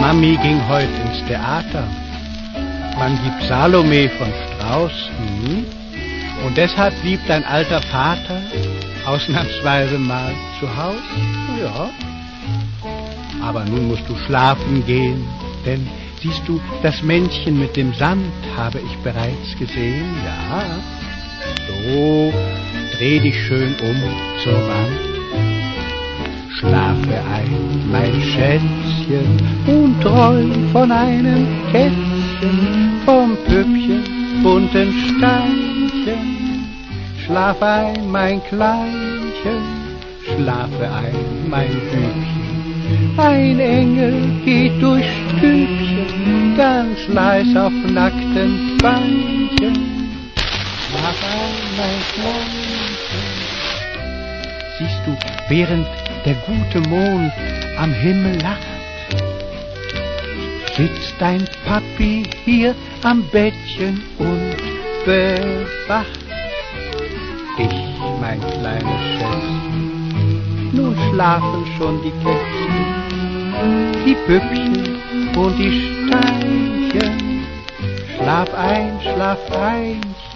Mami ging heute ins Theater. Man gibt Salome von Strauß. Und deshalb blieb dein alter Vater ausnahmsweise mal zu Haus. Ja. Aber nun musst du schlafen gehen, denn siehst du, das Männchen mit dem Sand habe ich bereits gesehen. Ja. So, dreh dich schön zur Wand. Schlafe ein, mein Schätzchen, und träum von einem Kätzchen, vom Püppchen, bunten Steinchen. Schlaf ein, mein Kleinchen, schlafe ein, mein Bübchen. Ein Engel geht durchs Stübchen, ganz leis auf nackten Beinchen. Schlaf ein, mein Kleinchen. Siehst du, während der gute Mond am Himmel lacht, sitzt dein Papi hier am Bettchen und bewacht. Ich, mein kleines Schätzchen, nun schlafen schon die Kätzchen, die Püppchen und die Steinchen. Schlaf ein, Einchen.